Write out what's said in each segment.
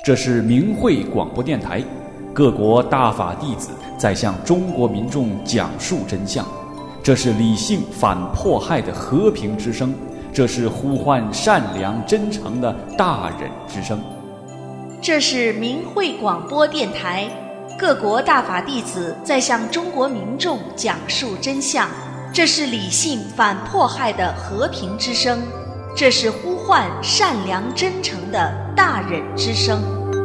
这是明慧广播电台，各国大法弟子在向中国民众讲述真相。这是理性反迫害的和平之声，这是呼唤善良真诚的大忍之声。 这是明慧广播电台，各国大法弟子在向中国民众讲述真相。这是理性反迫害的和平之声，这是呼唤善良真诚的大忍之声。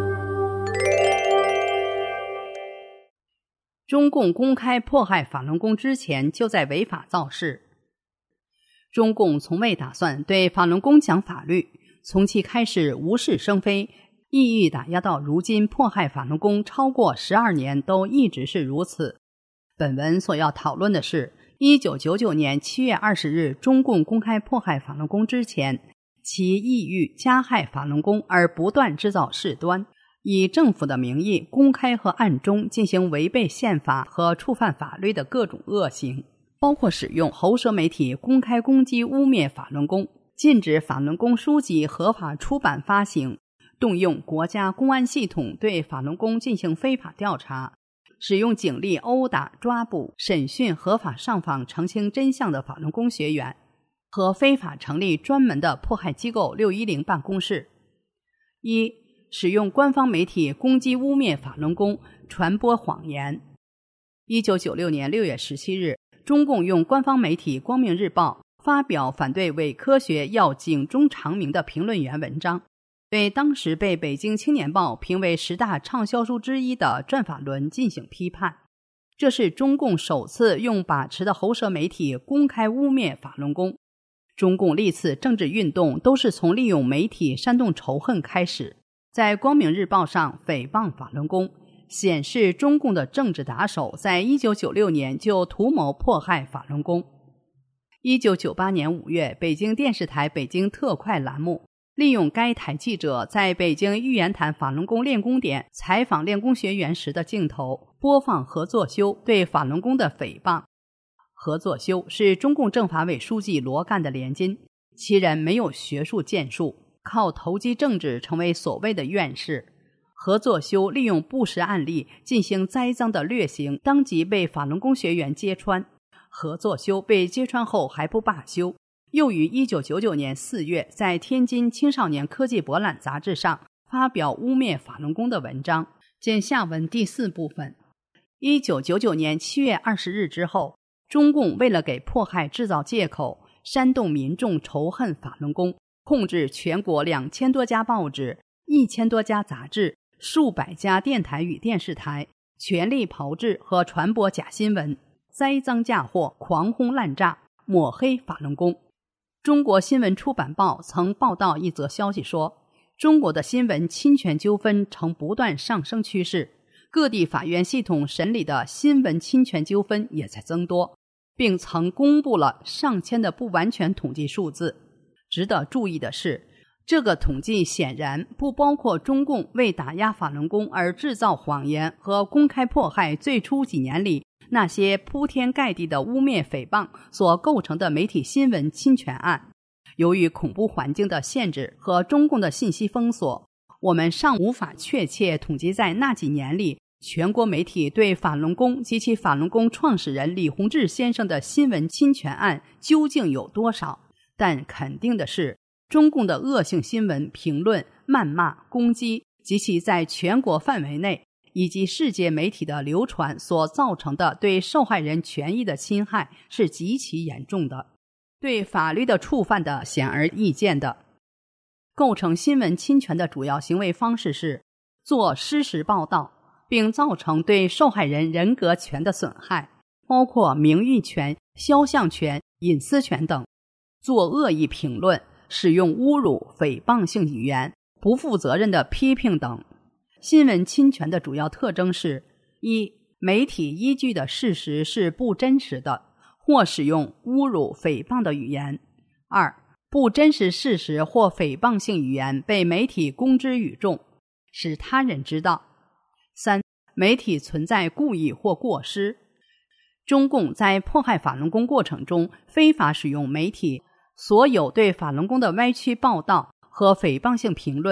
中共公开迫害法轮功之前，就在违法造势。中共从未打算对法轮功讲法律，从其开始无事生非，意欲打压到如今，迫害法轮功超过12年都一直是如此。本文所要讨论的是1999年7月20日中共公开迫害法轮功之前，其意欲加害法轮功而不断制造事端，以政府的名义公开和暗中进行违背宪法和触犯法律的各种恶行，包括使用喉舌媒体公开攻击污蔑法轮功，禁止法轮功书籍合法出版发行，动用国家公安系统对法轮功进行非法调查，使用警力殴打、抓捕、审讯合法上访澄清真相的法轮功学员，和非法成立专门的迫害机构610办公室。使用官方媒体攻击污蔑法轮功，传播谎言。1996年6月17日，中共用官方媒体光明日报发表反对伪科学要警钟长鸣的评论员文章，对当时被北京青年报评为10大畅销书之一的转法轮进行批判。这是中共首次用把持的喉舌媒体公开污蔑法轮功。中共历次政治运动都是从利用媒体煽动仇恨开始，在光明日报上诽谤法轮功，显示中共的政治打手在1996年就图谋迫害法轮功。1998年5月，北京电视台北京特快栏目利用该台记者在北京玉渊潭法轮功练功点采访练功学员时的镜头，播放何作修对法轮功的诽谤。何作修是中共政法委书记罗干的连襟，其人没有学术建树，靠投机政治成为所谓的院士。何作修利用不实案例进行栽赃的劣行，当即被法轮功学员揭穿。何作修被揭穿后还不罢休，又于1999年4月在天津青少年科技博览杂志上发表污蔑法轮功的文章，见下文第4部分。1999年7月20日之后，中共为了给迫害制造借口，煽动民众仇恨法轮功，控制全国2000多家报纸、1000多家杂志、数百家电台与电视台，全力炮制和传播假新闻，栽赃嫁祸，狂轰滥炸，抹黑法轮功。中国新闻出版报曾报道一则消息说，中国的新闻侵权纠纷呈不断上升趋势，各地法院系统审理的新闻侵权纠纷也在增多，并曾公布了上千的不完全统计数字。值得注意的是，这个统计显然不包括中共为打压法轮功而制造谎言和公开迫害最初几年里那些铺天盖地的污蔑诽谤所构成的媒体新闻侵权案。由于恐怖环境的限制和中共的信息封锁，我们尚无法确切统计在那几年里全国媒体对法轮功及其法轮功创始人李洪志先生的新闻侵权案究竟有多少。但肯定的是，中共的恶性新闻评论、谩骂、攻击及其在全国范围内以及世界媒体的流传所造成的对受害人权益的侵害是极其严重的，对法律的触犯的显而易见的。构成新闻侵权的主要行为方式是做失实报道，并造成对受害人人格权的损害，包括名誉权、肖像权、隐私权等；做恶意评论，使用侮辱、诽谤性语言、不负责任的批评等。新闻侵权的主要特征是：一、媒体依据的事实是不真实的，或使用侮辱、诽谤的语言；二、不真实事实或诽谤性语言被媒体公之于众，使他人知道；三、媒体存在故意或过失。中共在迫害法轮功过程中非法使用媒体，所有对法轮功的歪曲报道和诽谤性评论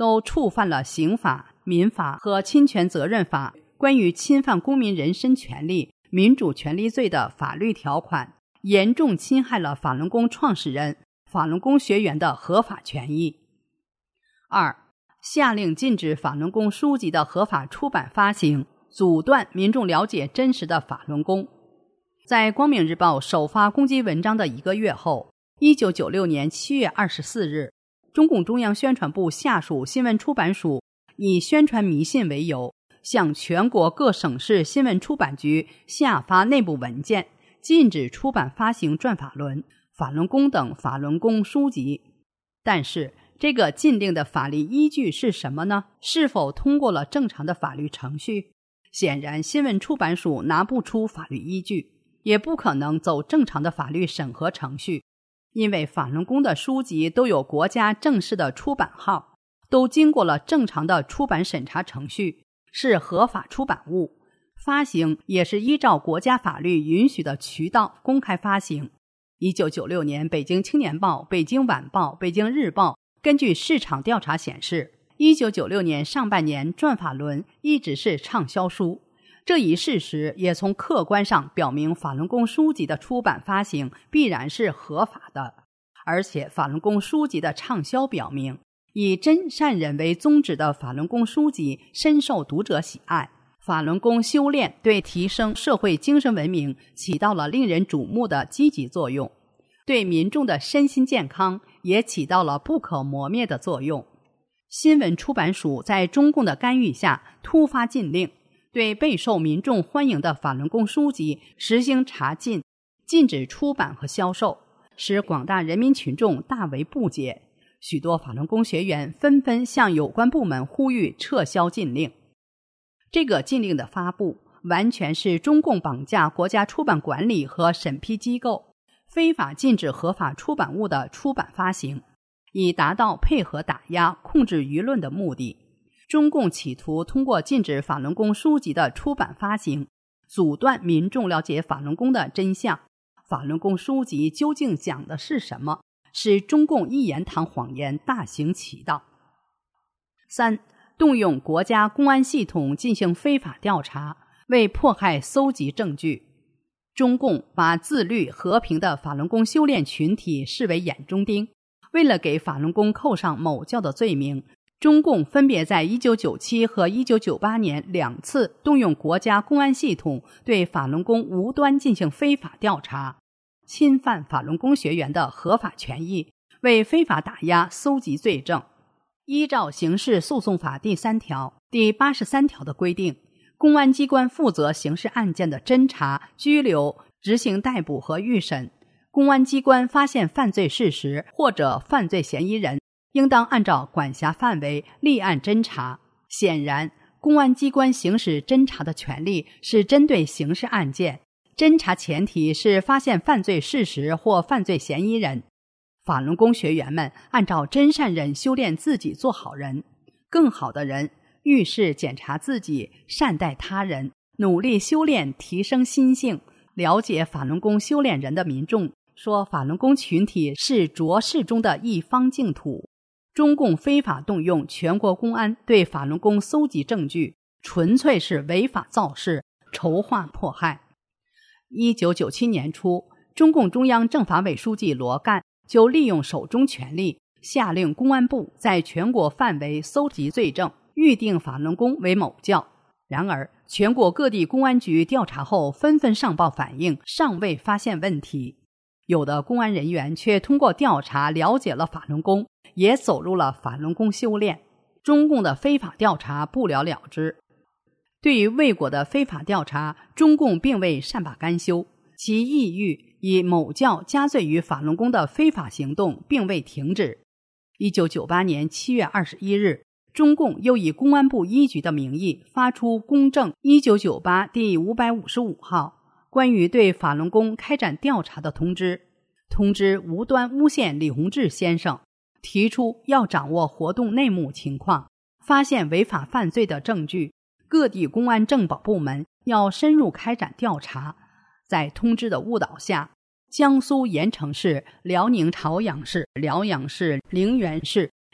都触犯了刑法、民法和侵权责任法关于侵犯公民人身权利、民主权利罪的法律条款，严重侵害了法轮功创始人、法轮功学员的合法权益。2. 下令禁止法轮功书籍的合法出版发行，阻断民众了解真实的法轮功。在光明日报首发攻击文章的1个月后，1996年7月24日，中共中央宣传部下属新闻出版署以宣传迷信为由，向全国各省市新闻出版局下发内部文件，禁止出版发行转法轮、法轮功等法轮功书籍。但是这个禁令的法律依据是什么呢？是否通过了正常的法律程序？显然新闻出版署拿不出法律依据，也不可能走正常的法律审核程序，因为法轮功的书籍都有国家正式的出版号，都经过了正常的出版审查程序，是合法出版物，发行也是依照国家法律允许的渠道公开发行。1996年北京青年报、北京晚报、北京日报根据市场调查显示，1996年上半年转法轮一直是畅销书。这一事实也从客观上表明法轮功书籍的出版发行必然是合法的，而且法轮功书籍的畅销表明，以真善忍为宗旨的法轮功书籍深受读者喜爱。法轮功修炼对提升社会精神文明起到了令人瞩目的积极作用，对民众的身心健康也起到了不可磨灭的作用。新闻出版署在中共的干预下突发禁令，对备受民众欢迎的法轮功书籍实行查禁，禁止出版和销售，使广大人民群众大为不解。许多法轮功学员纷纷向有关部门呼吁撤销禁令。这个禁令的发布完全是中共绑架国家出版管理和审批机构，非法禁止合法出版物的出版发行，以达到配合打压、控制舆论的目的。中共企图通过禁止法轮功书籍的出版发行，阻断民众了解法轮功的真相。法轮功书籍究竟讲的是什么？使中共一言堂谎言大行其道。3. 动用国家公安系统进行非法调查，为迫害搜集证据。中共把自律和平的法轮功修炼群体视为眼中钉，为了给法轮功扣上某教的罪名，中共分别在1997和1998年2次动用国家公安系统对法轮功无端进行非法调查，侵犯法轮功学员的合法权益，为非法打压搜集罪证。依照刑事诉讼法第3条、第83条的规定，公安机关负责刑事案件的侦查、拘留、执行逮捕和预审。公安机关发现犯罪事实或者犯罪嫌疑人，应当按照管辖范围立案侦查。显然，公安机关行使侦查的权利是针对刑事案件，侦查前提是发现犯罪事实或犯罪嫌疑人。法轮功学员们按照真善忍修炼自己做好人，更好的人，遇事检查自己，善待他人，努力修炼提升心性。了解法轮功修炼人的民众说，法轮功群体是浊世中的一方净土。中共非法动用全国公安对法轮功搜集证据，纯粹是违法造势，筹划迫害。1997年初，中共中央政法委书记罗干就利用手中权力，下令公安部在全国范围搜集罪证，预定法轮功为某教。然而，全国各地公安局调查后纷纷上报反映，尚未发现问题。有的公安人员却通过调查了解了法轮功，也走入了法轮功修炼。中共的非法调查不了了之。对于魏国的非法调查，中共并未善罢甘休，其意欲以某教加罪于法轮功的非法行动并未停止。1998年7月21日，中共又以公安部一局的名义发出公证1998第555号关于对法轮功开展调查的通知，通知无端诬陷李洪志先生，提出要掌握活动内幕情况，发现违法犯罪的证据，各地公安政保部门要深入开展调查。在通知的误导下，江苏盐城市、辽宁朝阳市、辽阳市、陵园市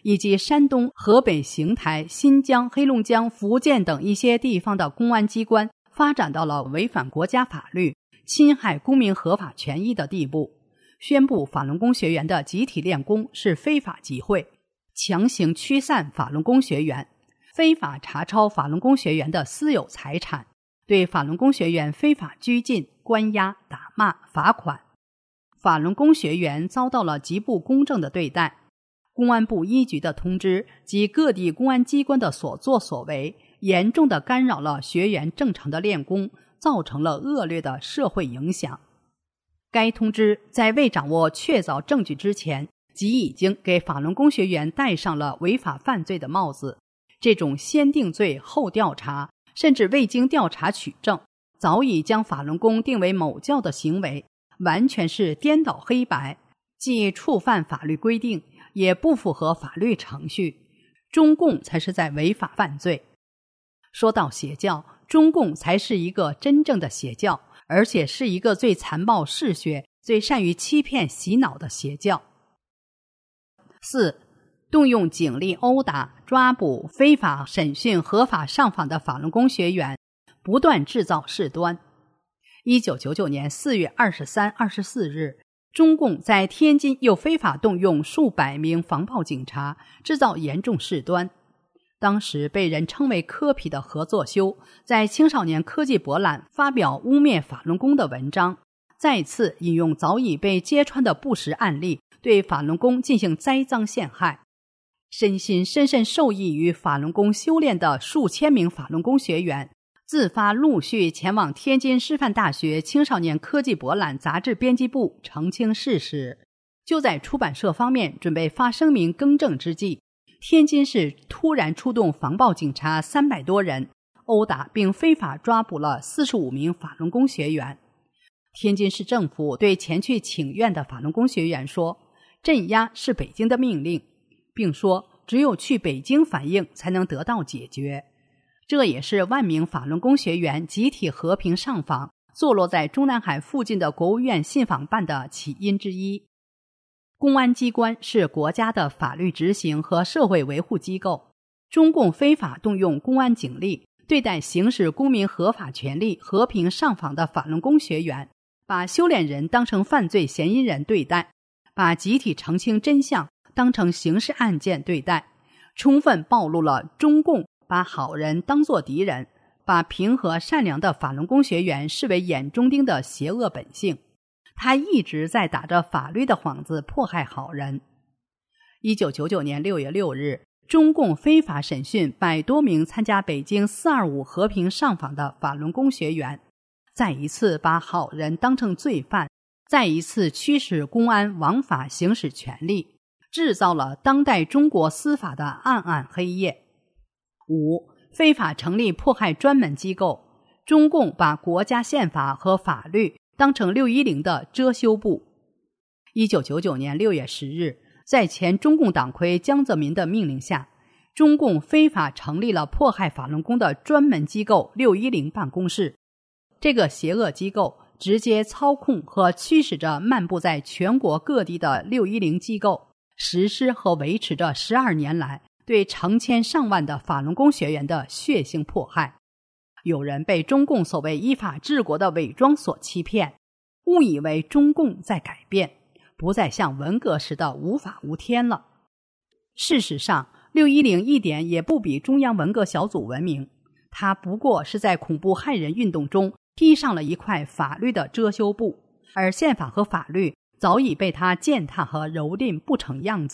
以及山东、河北邢台、新疆、黑龙江、福建等一些地方的公安机关发展到了违反国家法律、侵害公民合法权益的地步，宣布法轮功学员的集体练功是非法集会，强行驱散法轮功学员，非法查抄法轮功学员的私有财产，对法轮功学员非法拘禁、关押、打骂、罚款。法轮功学员遭到了极不公正的对待，公安部一局的通知及各地公安机关的所作所为，严重地干扰了学员正常的练功，造成了恶劣的社会影响。该通知在未掌握确凿证据之前，即已经给法轮功学员戴上了违法犯罪的帽子。这种先定罪后调查，甚至未经调查取证，早已将法轮功定为某教的行为，完全是颠倒黑白，既触犯法律规定，也不符合法律程序。中共才是在违法犯罪。说到邪教，中共才是一个真正的邪教，而且是一个最残暴嗜血、最善于欺骗洗脑的邪教。4. 动用警力殴打、抓捕、非法审讯合法上访的法轮功学员，不断制造事端。1999年4月23、24日，中共在天津又非法动用数百名防暴警察，制造严重事端。当时被人称为科皮的何作修，在青少年科技博览发表污蔑法轮功的文章，再次引用早已被揭穿的不实案例，对法轮功进行栽赃陷害。深深受益于法轮功修炼的数千名法轮功学员，自发陆续前往天津师范大学青少年科技博览杂志编辑部澄清事实。就在出版社方面准备发声明更正之际，天津市突然出动防暴警察300多人，殴打并非法抓捕了45名法轮功学员。天津市政府对前去请愿的法轮功学员说，镇压是北京的命令，并说只有去北京反映才能得到解决。这也是万名法轮功学员集体和平上访，坐落在中南海附近的国务院信访办的起因之一。公安机关是国家的法律执行和社会维护机构，中共非法动用公安警力，对待行使公民合法权利和平上访的法轮功学员，把修炼人当成犯罪嫌疑人对待，把集体澄清真相当成刑事案件对待，充分暴露了中共把好人当作敌人，把平和善良的法轮功学员视为眼中钉的邪恶本性。他一直在打着法律的幌子迫害好人。1999年6月6日，中共非法审讯100多名参加北京425和平上访的法轮功学员，再一次把好人当成罪犯，再一次驱使公安枉法行使权力，制造了当代中国司法的暗暗黑夜。5. 非法成立迫害专门机构，中共把国家宪法和法律当成610的遮羞布。1999年6月10日，在前中共党魁江泽民的命令下，中共非法成立了迫害法轮功的专门机构610办公室。这个邪恶机构直接操控和驱使着漫步在全国各地的610机构，实施和维持着12年来对成千上万的法轮功学员的血腥迫害。有人被中共所谓依法治国的伪装所欺骗，误以为中共在改变，不再像文革时的无法无天了。事实上，610一点也不比中央文革小组文明，它不过是在恐怖害人运动中披上了一块法律的遮羞布，而宪法和法律早已被它践踏和蹂躏不成样子。